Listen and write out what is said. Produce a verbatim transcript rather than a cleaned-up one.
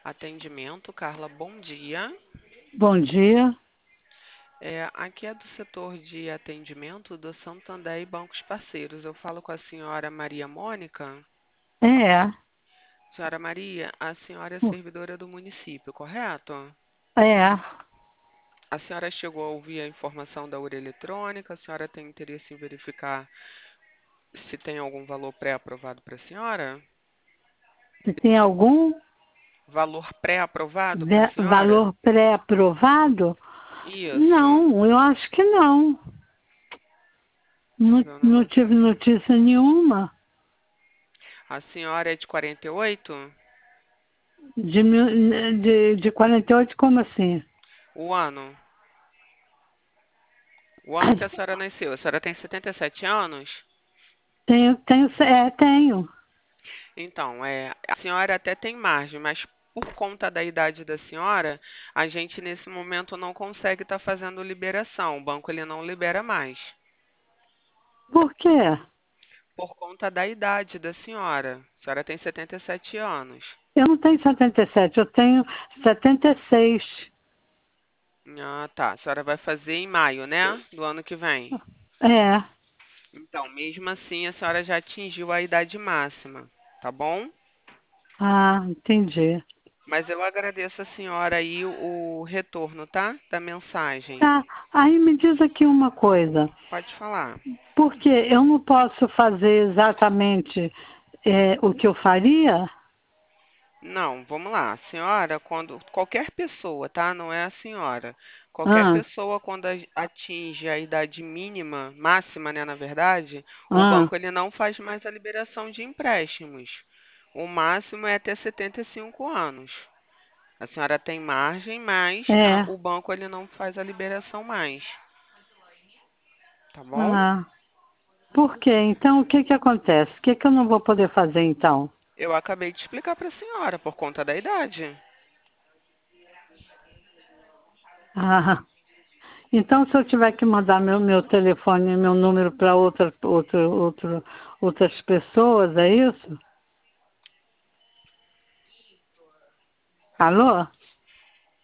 Atendimento, Carla, bom dia. Bom dia. É, aqui é do setor de atendimento do Santander e Bancos Parceiros. Eu falo com a senhora Maria Mônica. É, Senhora Maria, a senhora é servidora do município, correto? é. A senhora chegou a ouvir a informação da urna eletrônica? A senhora tem interesse em verificar se tem algum valor pré-aprovado para a senhora? Se tem algum Valor pré-aprovado para a ve- senhora? valor pré-aprovado? Isso. Não, eu acho que não. Não, Eu não não vou- tive notícia nenhuma A senhora é de quarenta e oito? de, mil- de, de quarenta e oito, como assim? O ano? O ano que a senhora nasceu. A senhora tem setenta e sete anos? Tenho, tenho, é, tenho. Então, é, a senhora até tem margem, mas por conta da idade da senhora, a gente nesse momento não consegue estar fazendo liberação. O banco ele não libera mais. Por quê? Por conta da idade da senhora. A senhora tem setenta e sete anos. Eu não tenho setenta e sete, eu tenho setenta e seis. Ah, tá. A senhora vai fazer em maio, né? Do ano que vem. É. Então, mesmo assim, a senhora já atingiu a idade máxima, tá bom? Ah, entendi. Mas eu agradeço a senhora aí o, o retorno, tá? Da mensagem. Tá, aí me diz aqui uma coisa. Pode falar. Porque eu não posso fazer exatamente é, o que eu faria? Não, vamos lá. A senhora, quando qualquer pessoa, tá? Não é a senhora. Qualquer Ah, pessoa quando a- atinge a idade mínima, máxima, né, na verdade, o ah, banco ele não faz mais a liberação de empréstimos. O máximo é até setenta e cinco anos. A senhora tem margem, mas a- é. o banco ele não faz a liberação mais, tá bom? Ah, por quê? Então, o que que acontece? O que que eu não vou poder fazer, então? Eu acabei de explicar para a senhora por conta da idade. Ah, então, se eu tiver que mandar meu, meu telefone, meu número para outra, outra, outra, outras pessoas, é isso? Alô?